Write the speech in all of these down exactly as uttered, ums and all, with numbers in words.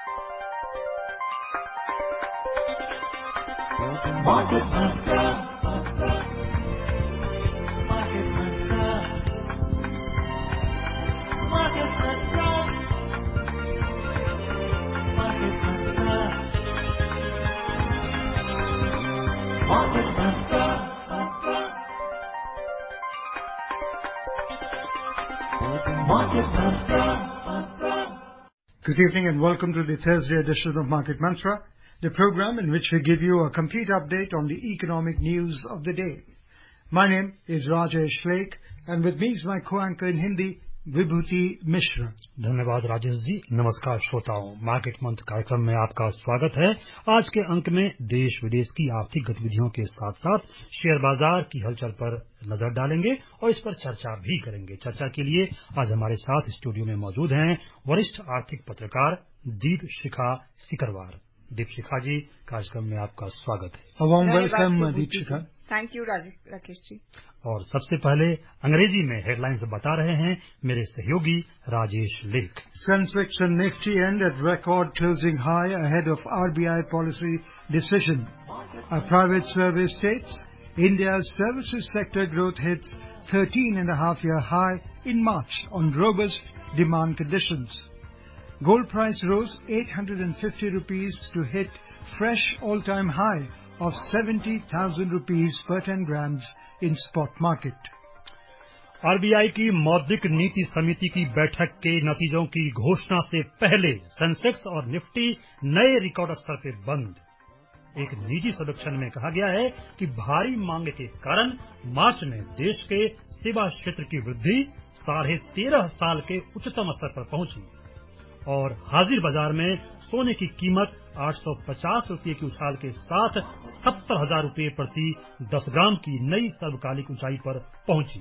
Market Mantra. Market Mantra. Market Mantra. Market Mantra. Market Mantra. Market Mantra. Good evening and welcome to the Thursday edition of Market Mantra, the program in which we give you a complete update on the economic news of the day. My name is Rajesh Lake and with me is my co-anchor in Hindi, Vibhuti Mishra. धन्यवाद राजेश जी। नमस्कार श्रोताओं, market month कार्यक्रम में आपका स्वागत है। आज के अंक में देश विदेश की आर्थिक गतिविधियों के साथ साथ शेयर बाजार की हलचल पर नजर डालेंगे और इस पर चर्चा भी करेंगे। चर्चा के लिए आज हमारे साथ स्टूडियो में मौजूद हैं वरिष्ठ आर्थिक पत्रकार दीप शिखा सिकरवार। दीप शिखा जी, कार्यक्रम में आपका स्वागत है। A warm welcome, Deepshikha. Thank you Rakesh ji. और सबसे पहले अंग्रेजी में हेडलाइंस बता रहे हैं मेरे सहयोगी राजेश लेख। Sensex and Nifty end at record closing high ahead of R B I policy decision. A private survey states India's services sector growth hits thirteen and a half year high in March on robust demand conditions. Gold price rose eight hundred fifty rupees to hit fresh all-time high of seventy thousand rupees per ten grams in spot market. RBI की मौद्रिक नीति समिति की बैठक के नतीजों की घोषणा से पहले सेंसेक्स और निफ्टी नए रिकॉर्ड स्तर पर बंद। एक निजी सर्वेक्षण में कहा गया है कि भारी मांग के कारण मार्च में देश के सेवा क्षेत्र की वृद्धि साढ़े तेरह साल के उच्चतम स्तर पर पहुंची और हाजिर बाजार में सोने की कीमत आठ सौ पचास रुपये की उछाल के साथ सत्तर हजार रुपये प्रति दस ग्राम की नई सर्वकालिक ऊंचाई पर पहुंची।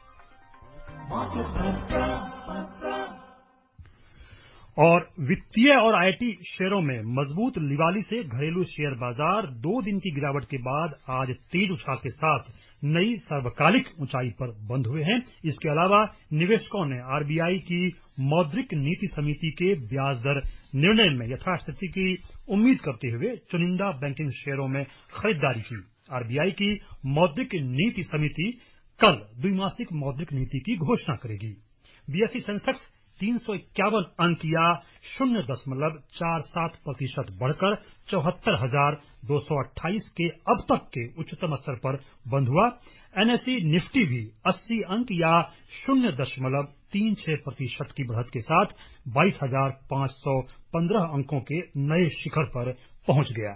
और वित्तीय और आईटी शेयरों में मजबूत लिवाली से घरेलू शेयर बाजार दो दिन की गिरावट के बाद आज तेज उछाल के साथ नई सर्वकालिक ऊंचाई पर बंद हुए हैं। इसके अलावा निवेशकों ने आरबीआई की मौद्रिक नीति समिति के ब्याज दर निर्णय में यथास्थिति की उम्मीद करते हुए चुनिंदा बैंकिंग शेयरों में खरीदारी की। आरबीआई की मौद्रिक नीति समिति कल द्विमासिक मौद्रिक नीति की घोषणा करेगी। बीएसई सेंसेक्स तीन सौ इक्यावन अंक या शून्य दशमलव चार सात प्रतिशत बढ़कर चौहत्तर हजार दो सौ अट्ठाईस के अब तक के उच्चतम स्तर पर बंद हुआ। एनएसई निफ्टी भी अस्सी अंक या शून्य दशमलव तीन छह प्रतिशत की बढ़त के साथ बाईस हजार पांच सौ पंद्रह अंकों के नए शिखर पर पहुंच गया।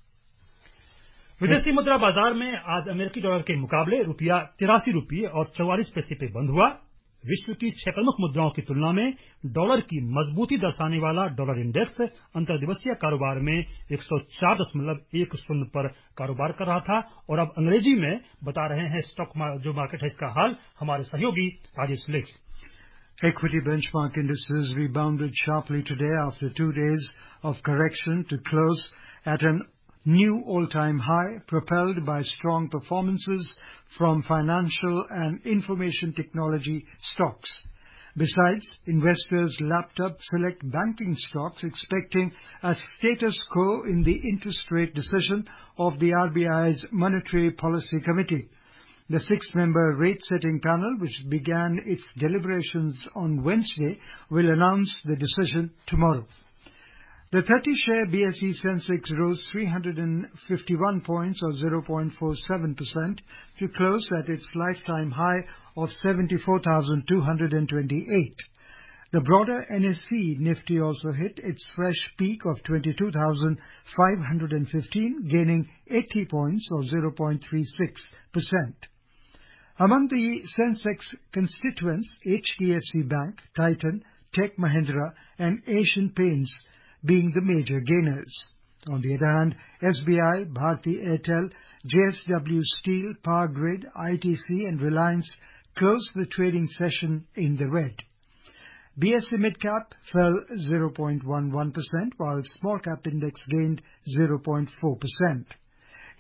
विदेशी मुद्रा बाजार में आज अमेरिकी डॉलर के मुकाबले रुपया तिरासी रुपये और चौवालीस पैसे पे बंद हुआ। विश्व की छह प्रमुख मुद्राओं की तुलना में डॉलर की मजबूती दर्शाने वाला डॉलर इंडेक्स अंतर्दिवसीय कारोबार में एक सौ चार दशमलव एक शून्य पर कारोबार कर रहा था। और अब अंग्रेजी में बता रहे हैं स्टॉक जो मार्केट है इसका हाल हमारे सहयोगी राजेश लेख। Equity benchmark indices rebounded sharply today after two days of correction to close at an new all-time high, propelled by strong performances from financial and information technology stocks. Besides, investors lapped up select banking stocks, expecting a status quo in the interest rate decision of the R B I's Monetary Policy Committee. The six-member rate-setting panel, which began its deliberations on Wednesday, will announce the decision tomorrow. The thirty-share B S E Sensex rose three hundred fifty-one points or zero point four seven percent to close at its lifetime high of seventy-four thousand two hundred twenty-eight. The broader N S E Nifty also hit its fresh peak of twenty-two thousand five hundred fifteen, gaining eighty points or zero point three six percent. Among the Sensex constituents, H D F C Bank, Titan, Tech Mahindra and Asian Paints being the major gainers. On the other hand, S B I, Bharti Airtel, J S W Steel, Power Grid, I T C and Reliance closed the trading session in the red. B S E Midcap fell zero point one one percent while Small Cap Index gained zero point four percent.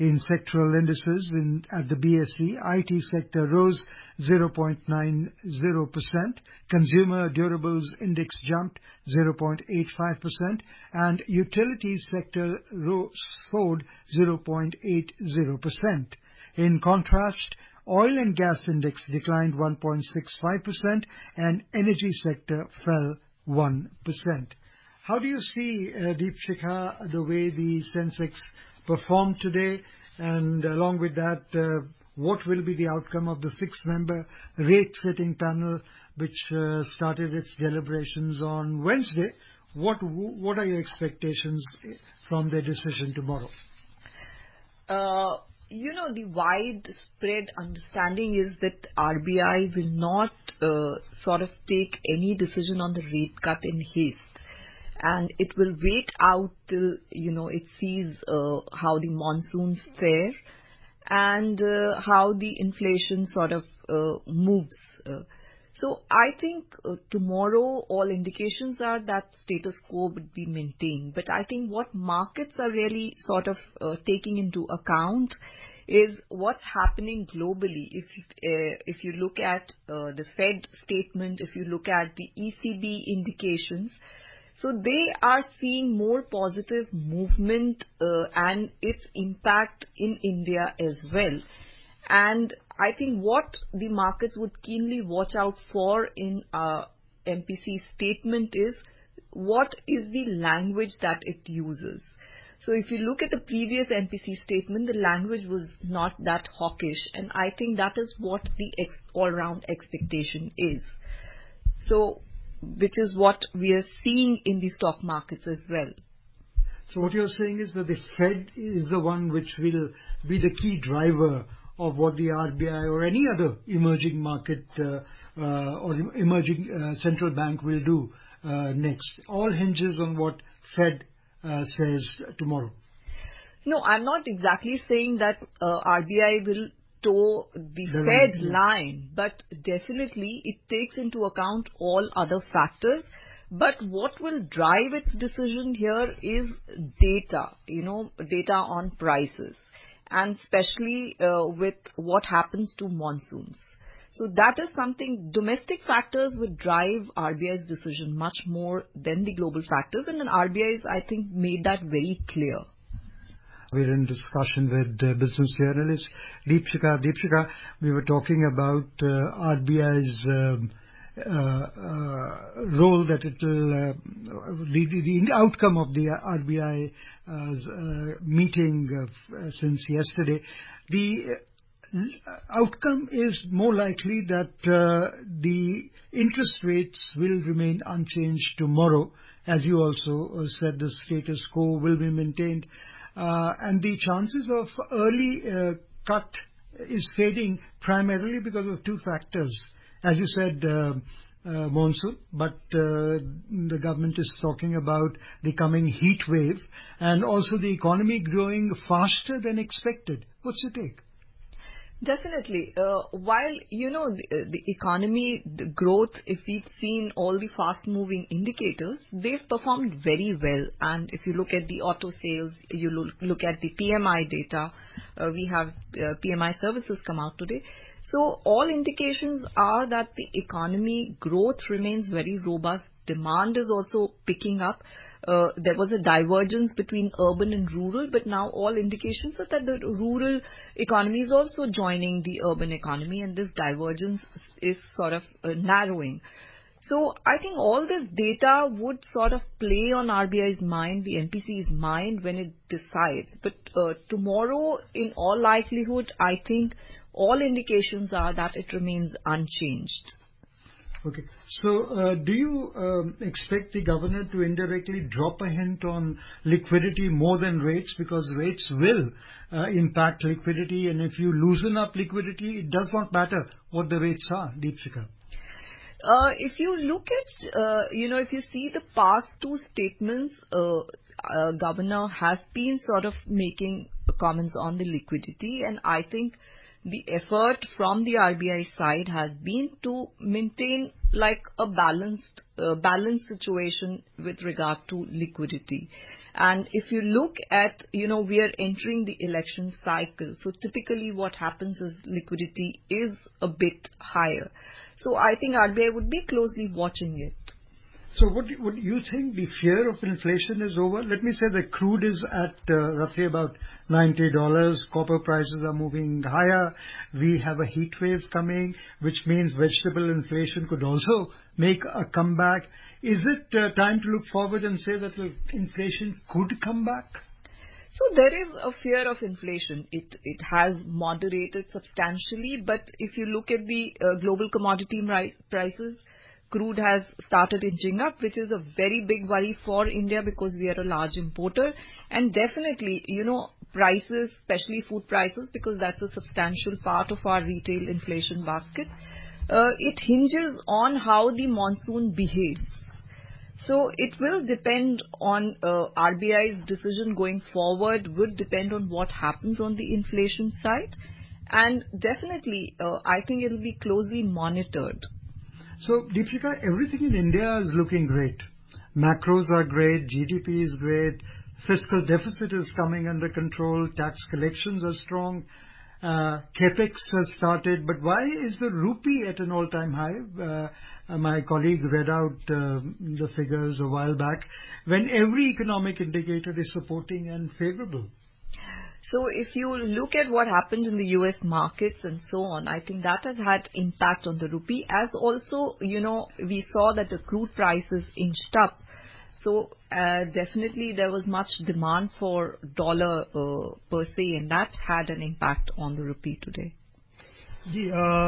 In sectoral indices in, at the B S E, I T sector rose zero point nine zero percent, consumer durables index jumped zero point eight five percent, and utilities sector rose, soared zero point eight zero percent. In contrast, oil and gas index declined one point six five percent and energy sector fell one percent. How do you see, uh, Deepshikha, the way the Sensex performed today, and along with that, uh, what will be the outcome of the six-member rate-setting panel which uh, started its deliberations on Wednesday? What what are your expectations from their decision tomorrow? Uh, you know, the widespread understanding is that R B I will not uh, sort of take any decision on the rate cut in haste. And it will wait out till, you know, it sees uh, how the monsoons fare and uh, how the inflation sort of uh, moves. Uh, so I think uh, tomorrow all indications are that status quo would be maintained. But I think what markets are really sort of uh, taking into account is what's happening globally. If uh, if you look at uh, the Fed statement, if you look at the E C B indications, so they are seeing more positive movement uh, and its impact in India as well. And I think what the markets would keenly watch out for in uh, M P C statement is what is the language that it uses. So if you look at the previous M P C statement, the language was not that hawkish, and I think that is what the ex- all-round expectation is. So which is what we are seeing in the stock markets as well. So what you're saying is that the Fed is the one which will be the key driver of what the R B I or any other emerging market uh, uh, or emerging uh, central bank will do uh, next. All hinges on what Fed uh, says tomorrow. No, I'm not exactly saying that uh, R B I will toe the The Fed line, yeah. line, but definitely it takes into account all other factors. But what will drive its decision here is data, you know, data on prices, and especially uh, with what happens to monsoons. So that is something, domestic factors would drive R B I's decision much more than the global factors, and then R B I has, I think, made that very clear. We're in discussion with uh, business journalist Deepshikha. Deepshikha, we were talking about uh, R B I's um, uh, uh, role, that it will, uh, the, the outcome of the R B I uh, uh, meeting uh, since yesterday. The uh, outcome is more likely that uh, the interest rates will remain unchanged tomorrow. As you also uh, said, the status quo will be maintained. Uh, and the chances of early uh, cut is fading primarily because of two factors. As you said, uh, uh, monsoon, but uh, the government is talking about the coming heat wave and also the economy growing faster than expected. What's your take? Definitely. Uh, while, you know, the, the economy, the growth, if we've seen all the fast-moving indicators, they've performed very well. And if you look at the auto sales, you look, look at the P M I data, uh, we have uh, P M I services come out today. So all indications are that the economy growth remains very robust. Demand is also picking up. Uh, there was a divergence between urban and rural, but now all indications are that the rural economy is also joining the urban economy, and this divergence is sort of uh, narrowing. So I think all this data would sort of play on R B I's mind, the M P C's mind, when it decides. But uh, tomorrow, in all likelihood, I think all indications are that it remains unchanged. Okay. So, uh, do you um, expect the governor to indirectly drop a hint on liquidity more than rates? Because rates will uh, impact liquidity, and if you loosen up liquidity, it does not matter what the rates are, Deepshikha. Uh, if you look at, uh, you know, if you see the past two statements, uh, uh, governor has been sort of making comments on the liquidity, and I think the effort from the R B I side has been to maintain like a balanced uh, balanced situation with regard to liquidity. And if you look at, you know, we are entering the election cycle. So typically what happens is liquidity is a bit higher. So I think R B I would be closely watching it. So what do, what do you think the fear of inflation is over? Let me say the crude is at uh, roughly about ninety dollars. Copper prices are moving higher. We have a heat wave coming, which means vegetable inflation could also make a comeback. Is it uh, time to look forward and say that well, inflation could come back? So there is a fear of inflation. It it has moderated substantially, but if you look at the uh, global commodity ri- prices, crude has started inching up, which is a very big worry for India because we are a large importer. And definitely, you know, prices, especially food prices, because that's a substantial part of our retail inflation basket, uh, it hinges on how the monsoon behaves. So it will depend on uh, R B I's decision going forward, would depend on what happens on the inflation side. And definitely, uh, I think it will be closely monitored. So, Deepshika, everything in India is looking great. Macros are great, G D P is great, fiscal deficit is coming under control, tax collections are strong, uh, capex has started, but why is the rupee at an all-time high? Uh, uh, my colleague read out uh, the figures a while back, when every economic indicator is supporting and favorable. So if you look at what happened in the U S markets and so on, I think that has had impact on the rupee, as also, you know, we saw that the crude prices inched up. So uh, definitely there was much demand for dollar uh, per se, and that had an impact on the rupee today. जी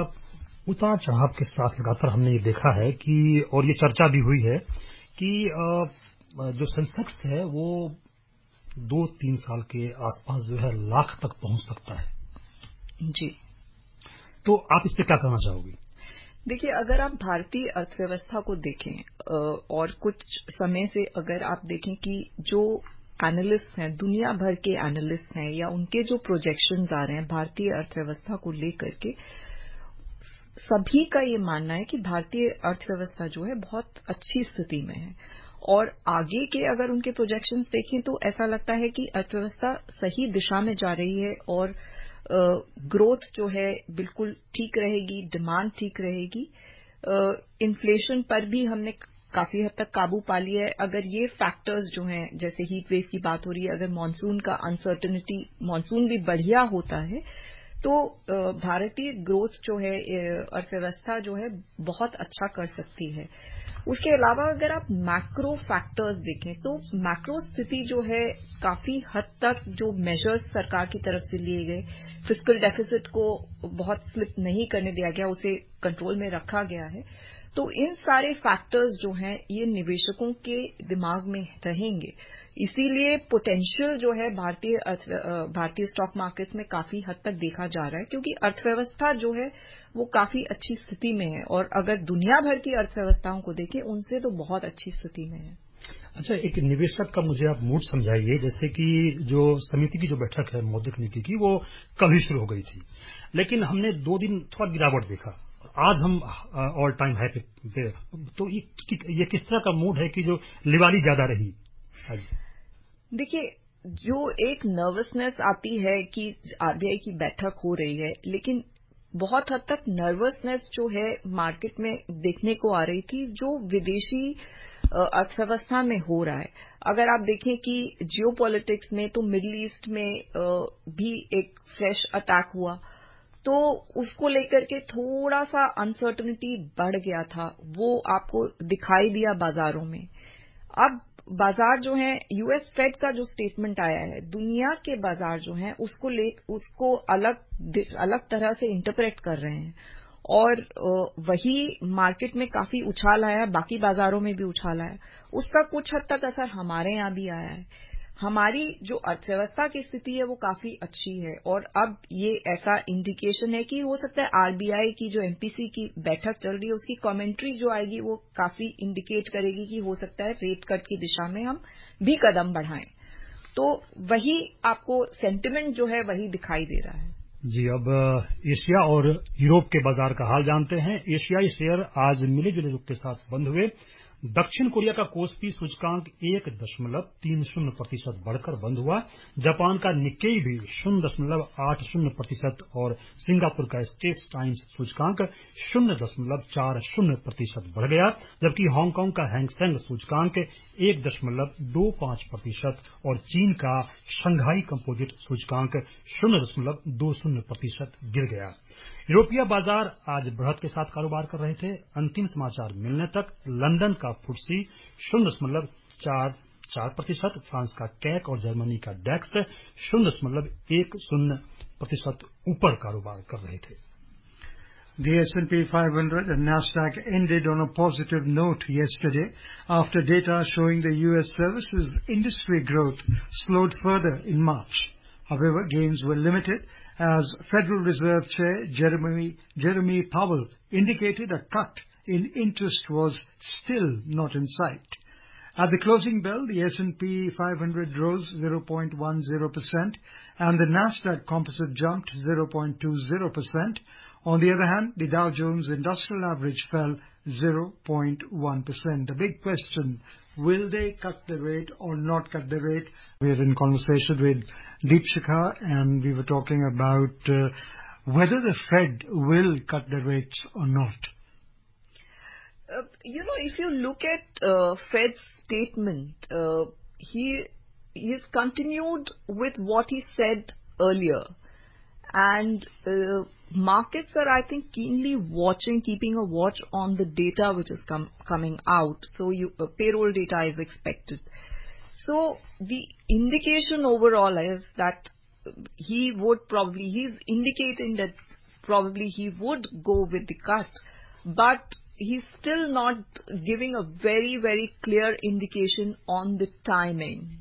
उतार चढ़ाव के साथ लगातार हमने ये देखा है कि और ये चर्चा भी हुई है कि जो सेंसेक्स है वो दो तीन साल के आसपास जो है लाख तक पहुंच सकता है। जी, तो आप इस पे क्या कहना चाहोगे? देखिए, अगर आप भारतीय अर्थव्यवस्था को देखें और कुछ समय से अगर आप देखें कि जो एनालिस्ट हैं, दुनिया भर के एनालिस्ट हैं, या उनके जो प्रोजेक्शंस आ रहे हैं भारतीय अर्थव्यवस्था को लेकर के, सभी का ये मानना है कि भारतीय अर्थव्यवस्था जो है बहुत अच्छी स्थिति में है। और आगे के अगर उनके प्रोजेक्शंस देखें तो ऐसा लगता है कि अर्थव्यवस्था सही दिशा में जा रही है और ग्रोथ जो है बिल्कुल ठीक रहेगी, डिमांड ठीक रहेगी। इन्फ्लेशन पर भी हमने काफी हद तक काबू पा लिया है। अगर ये फैक्टर्स जो हैं, जैसे हीट वेव की बात हो रही है, अगर मानसून का अनसर्टेनिटी, मानसून भी बढ़िया होता है तो भारतीय ग्रोथ जो है, अर्थव्यवस्था जो है बहुत अच्छा कर सकती है। उसके अलावा अगर आप मैक्रो फैक्टर्स देखें तो मैक्रो स्थिति जो है काफी हद तक जो मेजर्स सरकार की तरफ से लिए गए, फिस्कल डेफिसिट को बहुत स्लिप नहीं करने दिया गया, उसे कंट्रोल में रखा गया है। तो इन सारे फैक्टर्स जो हैं ये निवेशकों के दिमाग में रहेंगे, इसीलिए पोटेंशियल जो है भारतीय भारतीय स्टॉक मार्केट्स में काफी हद तक देखा जा रहा है, क्योंकि अर्थव्यवस्था जो है वो काफी अच्छी स्थिति में है। और अगर दुनिया भर की अर्थव्यवस्थाओं को देखें, उनसे तो बहुत अच्छी स्थिति में है। अच्छा, एक निवेशक का मुझे आप मूड समझाइए। जैसे कि जो समिति की जो बैठक है मौद्रिक नीति की, वो कल ही शुरू हो गई थी, लेकिन हमने दो दिन थोड़ा गिरावट देखा। आज हम ऑल टाइम हाई पे, तो ये, ये किस तरह का मूड है कि जो लिवाली ज्यादा रही आज? देखिए, जो एक नर्वसनेस आती है कि आरबीआई की बैठक हो रही है, लेकिन बहुत हद तक नर्वसनेस जो है मार्केट में देखने को आ रही थी जो विदेशी अर्थव्यवस्था में हो रहा है। अगर आप देखें कि जियोपॉलिटिक्स में तो मिडिल ईस्ट में भी एक फ्रेश अटैक हुआ, तो उसको लेकर के थोड़ा सा अनसर्टेनिटी बढ़ गया था, वो आपको दिखाई दिया बाजारों में। अब बाजार जो है, यूएस फेड का जो स्टेटमेंट आया है, दुनिया के बाजार जो हैं उसको ले उसको अलग अलग तरह से इंटरप्रेट कर रहे हैं, और वही मार्केट में काफी उछाल आया, बाकी बाजारों में भी उछाल आया। उसका कुछ हद तक असर हमारे यहां भी आया है। हमारी जो अर्थव्यवस्था की स्थिति है वो काफी अच्छी है, और अब ये ऐसा इंडिकेशन है कि हो सकता है आरबीआई की जो एमपीसी की बैठक चल रही है उसकी कमेंट्री जो आएगी वो काफी इंडिकेट करेगी कि हो सकता है रेट कट की दिशा में हम भी कदम बढ़ाएं। तो वही आपको सेंटिमेंट जो है वही दिखाई दे रहा है। जी, अब एशिया और यूरोप के बाजार का हाल जानते हैं। एशियाई शेयर आज मिले जुले रुख के साथ बंद हुए। दक्षिण कोरिया का कोस्पी सूचकांक एक दशमलव तीन शून्य प्रतिशत बढ़कर बंद हुआ। जापान का निक्केई भी शून्य दशमलव आठ शून्य प्रतिशत और सिंगापुर का स्टेट्स टाइम्स सूचकांक शून्य दशमलव चार शून्य प्रतिशत बढ़ गया, जबकि हांगकांग का हैंगसेंग सूचकांक एक दशमलव दो पांच प्रतिशत और चीन का शंघाई कंपोजिट सूचकांक शून्य दशमलव दो शून्य प्रतिशत गिर गया। यूरोपीय बाजार आज बढ़त के साथ कारोबार कर रहे थे। अंतिम समाचार मिलने तक लंदन का फुटसी शून्य दशमलव चार चार प्रतिशत, फ्रांस का कैक और जर्मनी का डेक्स शून्य दशमलव एक शून्य प्रतिशत ऊपर कारोबार कर रहे थे। The S and P five hundred and Nasdaq ended on a positive note yesterday after data showing the U S services industry growth slowed further in March. However, gains were limited as Federal Reserve Chair Jeremy, Jeremy Powell indicated a cut in interest was still not in sight. At the closing bell, the S and P five hundred rose zero point one zero percent and the Nasdaq Composite jumped zero point two zero percent. On the other hand, the Dow Jones Industrial Average fell zero point one percent. The big question, will they cut the rate or not cut the rate? We're in conversation with Deepshikha and we were talking about uh, whether the Fed will cut the rates or not. Uh, you know, if you look at uh, Fed's statement, uh, he he's continued with what he said earlier. And uh, markets are, I think, keenly watching, keeping a watch on the data which is com- coming out. So you, uh, payroll data is expected. So the indication overall is that he would probably, he's indicating that probably he would go with the cut, but he's still not giving a very, very clear indication on the timing.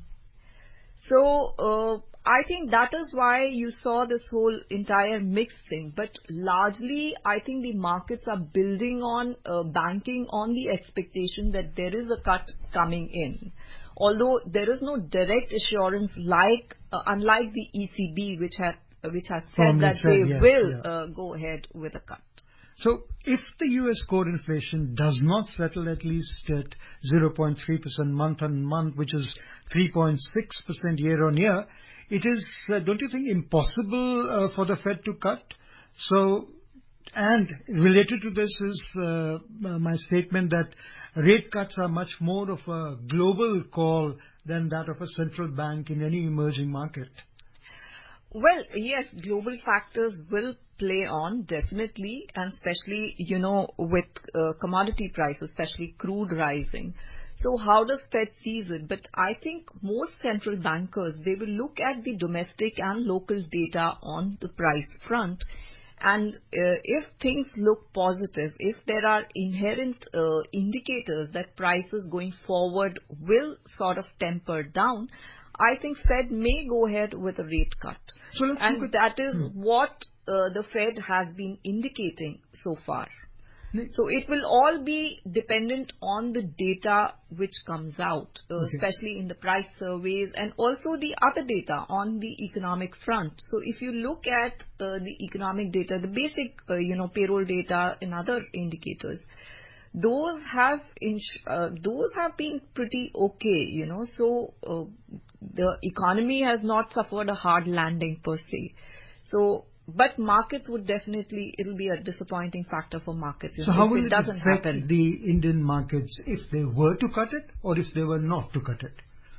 So, uh, I think that is why you saw this whole entire mix thing. But largely, I think the markets are building on, uh, banking on the expectation that there is a cut coming in. Although there is no direct assurance like, uh, unlike the E C B, which, have, uh, which has said Formally that said, they yes, will yeah. uh, go ahead with a cut. So if the U S core inflation does not settle at least at zero point three percent month on month, which is three point six percent year on year, it is, uh, don't you think, impossible uh, for the Fed to cut? So, and related to this is uh, my statement that rate cuts are much more of a global call than that of a central bank in any emerging market. Well, yes, global factors will play on, definitely, and especially, you know, with uh, commodity prices, especially crude rising. So how does Fed sees it? But I think most central bankers, they will look at the domestic and local data on the price front. And uh, if things look positive, if there are inherent uh, indicators that prices going forward will sort of temper down, I think Fed may go ahead with a rate cut. So let's and look at, that is hmm. what uh, the Fed has been indicating so far. So it will all be dependent on the data which comes out, uh, okay. especially in the price surveys and also the other data on the economic front. So if you look at uh, the economic data, the basic, uh, you know, payroll data and other indicators, those have ins- uh, those have been pretty okay, you know. So uh, the economy has not suffered a hard landing per se. So. But markets would definitely, it'll be a disappointing factor for markets. So how if will it it doesn't affect happen. the Indian markets if they were to cut it or if they were not to cut it?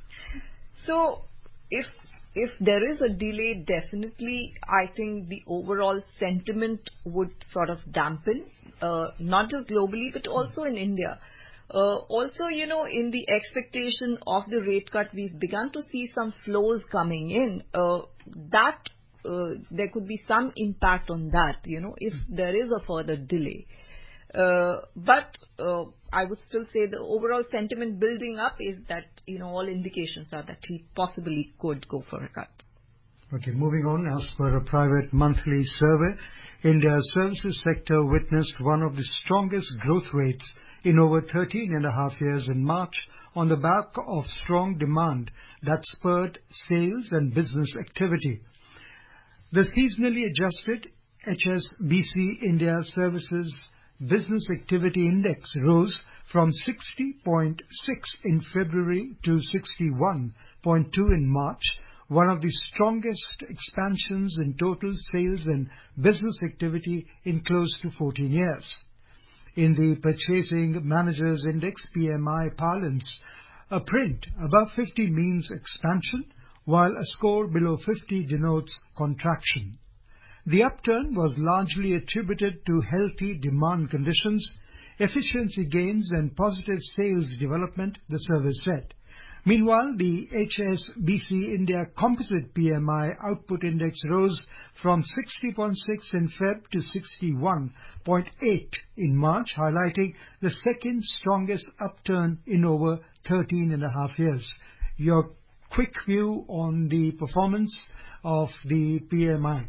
So if if there is a delay, definitely I think the overall sentiment would sort of dampen, uh, not just globally but also in India. Uh, also, you know, in the expectation of the rate cut, we've begun to see some flows coming in. Uh, that Uh, there could be some impact on that, you know, if there is a further delay. Uh, but uh, I would still say the overall sentiment building up is that, you know, all indications are that he possibly could go for a cut. Okay, moving on, as per a private monthly survey, India's services sector witnessed one of the strongest growth rates in over thirteen and a half years in March on the back of strong demand that spurred sales and business activity. The seasonally adjusted H S B C India Services Business Activity Index rose from sixty point six in February to sixty-one point two in March, one of the strongest expansions in total sales and business activity in close to fourteen years. In the Purchasing Managers Index P M I parlance, a print above fifty means expansion, while a score below fifty denotes contraction. The upturn was largely attributed to healthy demand conditions, efficiency gains and positive sales development, the service said. Meanwhile, the H S B C India Composite P M I Output Index rose from sixty point six in February to sixty-one point eight in March, highlighting the second strongest upturn in over thirteen and a half years. Your quick view on the performance of the P M I?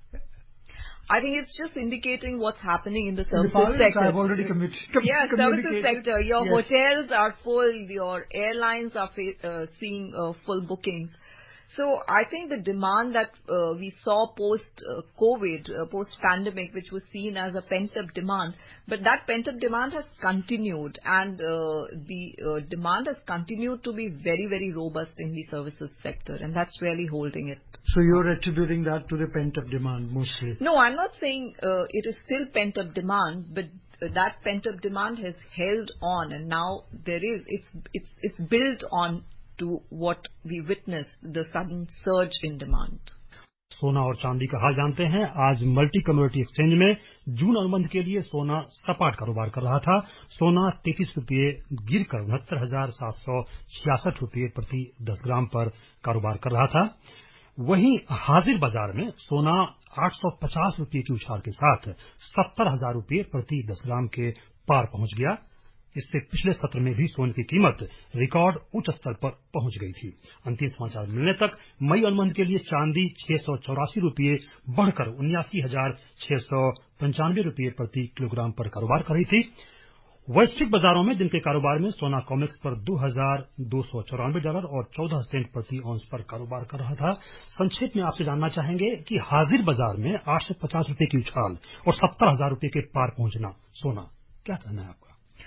I think it's just indicating what's happening in the services in the sector. I've already committed. Com- yeah, services sector. Your yes. hotels are full. Your airlines are fa- uh, seeing uh, full bookings. So I think the demand that uh, we saw post-COVID, uh, uh, post-pandemic, which was seen as a pent-up demand, but that pent-up demand has continued, and uh, the uh, demand has continued to be very, very robust in the services sector, and that's really holding it. So you're attributing that to the pent-up demand mostly? No, I'm not saying uh, it is still pent-up demand, but uh, that pent-up demand has held on, and now there is, it's, it's, it's built on to what we witnessed, the sudden surge in demand. सोना और चांदी का हाल जानते हैं। आज multi commodity exchange में जून अनुबंध के लिए सोना सपाट कारोबार कर रहा था। सोना तैतीस रुपये गिरकर उनहत्तर हजार सात सौ छियासठ रुपये प्रति दस ग्राम पर कारोबार कर रहा था। वहीं हाजिर बाजार में सोना आठ सौ पचास रुपये की उछाल के साथ सत्तर हजार रुपये प्रति दस ग्राम के पार पहुंच गया। इससे पिछले सत्र में भी सोने की कीमत रिकॉर्ड उच्च स्तर पर पहुंच गई थी। अंतिम समाचार मिलने तक मई अनुबंध के लिए चांदी छह सौ चौरासी रुपये बढ़कर उन्यासी हजार छह सौ पंचानवे रुपये प्रति किलोग्राम पर कारोबार कर रही थी। वैश्विक बाजारों में दिन के कारोबार में सोना कॉमेक्स पर दो हजार दो सौ चौरानवे डॉलर और चौदह सेंट प्रति औंस पर कारोबार कर रहा था। संक्षेप में आपसे जानना चाहेंगे कि हाजिर बाजार में आठ सौ पचास रुपये की उछाल और सत्तर हजार रुपये के पार पहुंचना, सोना क्या कहना है आपका?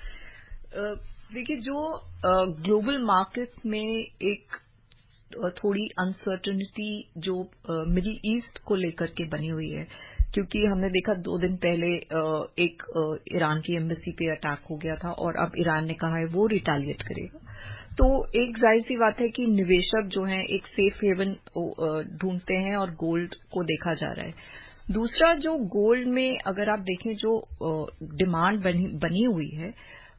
देखिए, जो ग्लोबल मार्केट्स में एक थोड़ी अनसर्टेनिटी जो मिडिल ईस्ट को लेकर के बनी हुई है, क्योंकि हमने देखा दो दिन पहले एक ईरान की एम्बेसी पे अटैक हो गया था और अब ईरान ने कहा है वो रिटेलिएट करेगा। तो एक जाहिर सी बात है कि निवेशक जो हैं एक सेफ हेवन ढूंढते हैं और गोल्ड को देखा जा रहा है। दूसरा, जो गोल्ड में अगर आप देखें जो डिमांड बनी, बनी हुई है,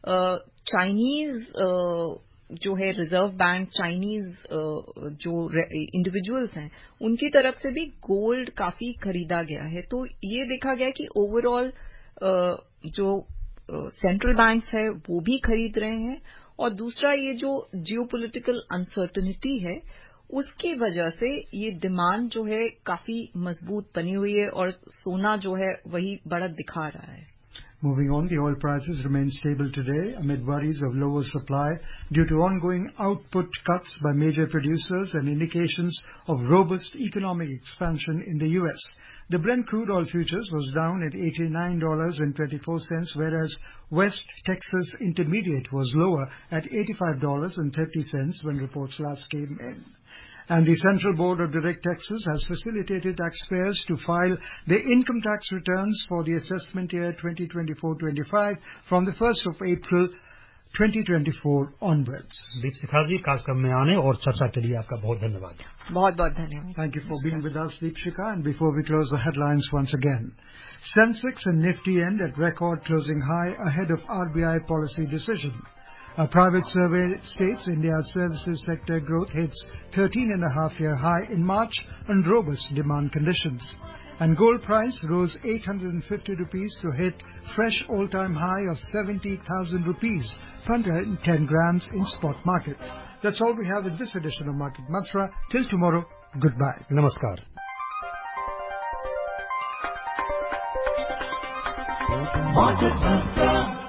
चाइनीज जो है रिजर्व बैंक, चाइनीज जो इंडिविजुअल्स हैं उनकी तरफ से भी गोल्ड काफी खरीदा गया है। तो ये देखा गया कि ओवरऑल जो सेंट्रल बैंक्स है वो भी खरीद रहे हैं, और दूसरा ये जो जियोपॉलिटिकल अनसर्टेनिटी है उसकी वजह से ये डिमांड जो है काफी मजबूत बनी हुई है और सोना जो है वही बढ़त दिखा रहा है। Moving on, the oil prices remain stable today amid worries of lower supply due to ongoing output cuts by major producers and indications of robust economic expansion in the U S. The Brent crude oil futures was down at eighty-nine dollars and twenty-four cents, whereas West Texas Intermediate was lower at eighty-five dollars and thirty cents when reports last came in. And the Central Board of Direct Taxes has facilitated taxpayers to file their income tax returns for the assessment year twenty twenty-four twenty-five from the first of April twenty twenty-four onwards. Deepshikha जी, कार्यक्रम में आने और चर्चा के लिए आपका बहुत धन्यवाद। बहुत बहुत धन्यवाद। Thank you for being with us, Deepshika. And before we close the headlines once again, Sensex and Nifty end at record closing high ahead of R B I policy decision. A private survey states India's services sector growth hits thirteen and a half year high in March on robust demand conditions. And gold price rose eight hundred fifty rupees to hit fresh all-time high of seventy thousand rupees per one hundred ten grams in spot market. That's all we have in this edition of Market Mantra. Till tomorrow, goodbye. Namaskar. Market Mantra.